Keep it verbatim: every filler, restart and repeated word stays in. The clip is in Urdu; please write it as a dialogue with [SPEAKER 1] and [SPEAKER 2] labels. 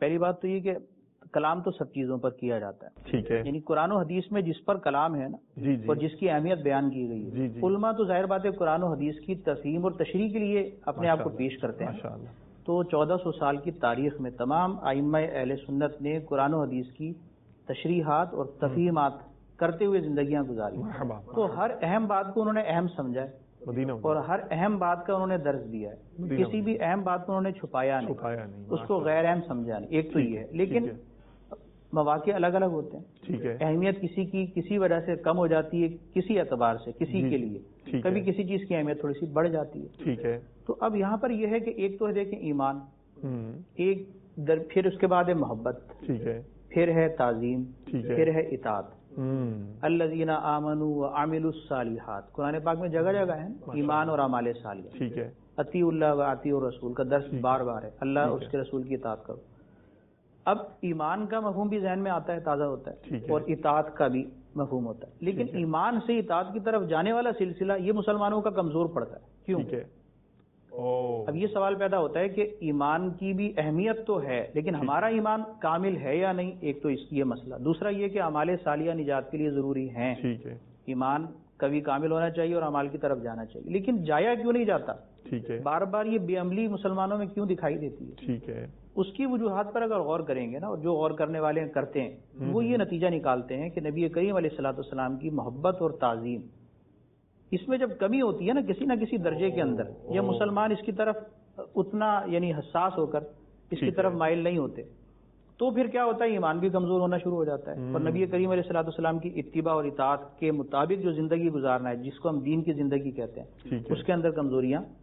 [SPEAKER 1] پہلی بات تو یہ کہ کلام تو سب چیزوں پر کیا جاتا ہے،
[SPEAKER 2] ٹھیک ہے،
[SPEAKER 1] یعنی قرآن و حدیث میں جس پر کلام ہے نا
[SPEAKER 2] جی جی
[SPEAKER 1] اور جس کی اہمیت بیان کی گئی ہے،
[SPEAKER 2] جی جی
[SPEAKER 1] علماء تو ظاہر بات ہے قرآن و حدیث کی تفہیم اور تشریح کے لیے اپنے آپ کو پیش کرتے ہیں۔
[SPEAKER 2] ماشاء اللہ۔
[SPEAKER 1] تو چودہ سو سال کی تاریخ میں تمام ائمہ اہل سنت نے قرآن و حدیث کی تشریحات اور تفہیمات کرتے ہوئے زندگیاں گزاری، تو ہر اہم بات کو انہوں نے اہم سمجھا ہے
[SPEAKER 2] مدینہ
[SPEAKER 1] اور ہر اہم بات کا انہوں نے درس دیا ہے، کسی بھی اہم بات کو انہوں نے چھپایا نہیں،
[SPEAKER 2] چھپایا نہیں،
[SPEAKER 1] اس کو غیر اہم سمجھا نہیں۔ ایک تو یہ ہے، لیکن مواقع الگ الگ ہوتے ہیں،
[SPEAKER 2] ٹھیک ہے،
[SPEAKER 1] اہمیت کسی کی کسی وجہ سے کم ہو جاتی ہے، کسی اعتبار سے کسی کے لیے
[SPEAKER 2] ٹھیک
[SPEAKER 1] کبھی
[SPEAKER 2] ہے،
[SPEAKER 1] کسی چیز کی اہمیت تھوڑی سی بڑھ جاتی ہے۔
[SPEAKER 2] ٹھیک ہے،
[SPEAKER 1] تو اب یہاں پر یہ ہے کہ ایک تو ہے دیکھیں ایمان،
[SPEAKER 2] ہوں،
[SPEAKER 1] ایک در پھر اس کے بعد ہے محبت،
[SPEAKER 2] ٹھیک ہے،
[SPEAKER 1] پھر ہے تعظیم،
[SPEAKER 2] ٹھیک ہے،
[SPEAKER 1] پھر ہے اطاعت۔
[SPEAKER 2] ہوں،
[SPEAKER 1] الذین آمنوا وعملوا الصالحات قرآن پاک میں جگہ جگہ ہے، ایمان اور اعمال صالحہ،
[SPEAKER 2] ٹھیک ہے،
[SPEAKER 1] اطیعوا اللہ واطیعوا الرسول کا درس بار بار ہے، اللہ اور اس کے رسول کی اطاعت کرو۔ اب ایمان کا مفہوم بھی ذہن میں آتا ہے، تازہ ہوتا ہے، اور اطاعت کا بھی مفہوم ہوتا ہے، لیکن ایمان سے اطاعت کی طرف جانے والا سلسلہ یہ مسلمانوں کا کمزور پڑتا ہے، کیوں؟
[SPEAKER 2] ٹھیک ہے،
[SPEAKER 1] اب یہ سوال پیدا ہوتا ہے کہ ایمان کی بھی اہمیت تو ہے، لیکن ہمارا ایمان کامل ہے یا نہیں، ایک تو اس یہ مسئلہ، دوسرا یہ کہ اعمال صالحہ نجات کے لیے ضروری ہیں،
[SPEAKER 2] ٹھیک ہے،
[SPEAKER 1] ایمان کبھی کامل ہونا چاہیے اور اعمال کی طرف جانا چاہیے، لیکن جایا کیوں نہیں جاتا؟
[SPEAKER 2] ٹھیک ہے،
[SPEAKER 1] بار بار یہ بے عملی مسلمانوں میں کیوں دکھائی دیتی ہے؟
[SPEAKER 2] ٹھیک ہے،
[SPEAKER 1] اس کی وجوہات پر اگر غور کریں گے نا، اور جو غور کرنے والے کرتے ہیں وہ یہ نتیجہ نکالتے ہیں کہ نبی کریم علیہ الصلوۃ والسلام کی محبت اور تعظیم، اس میں جب کمی ہوتی ہے نا کسی نہ کسی درجے کے اندر، یا مسلمان اس کی طرف اتنا یعنی حساس ہو کر اس کی طرف مائل نہیں ہوتے، تو پھر کیا ہوتا ہے، ایمان بھی کمزور ہونا شروع ہو جاتا ہے، اور نبی کریم علیہ الصلوۃ والسلام کی اتباع اور اطاعت کے مطابق جو زندگی گزارنا ہے، جس کو ہم دین کی زندگی کہتے ہیں، اس کے اندر کمزوریاں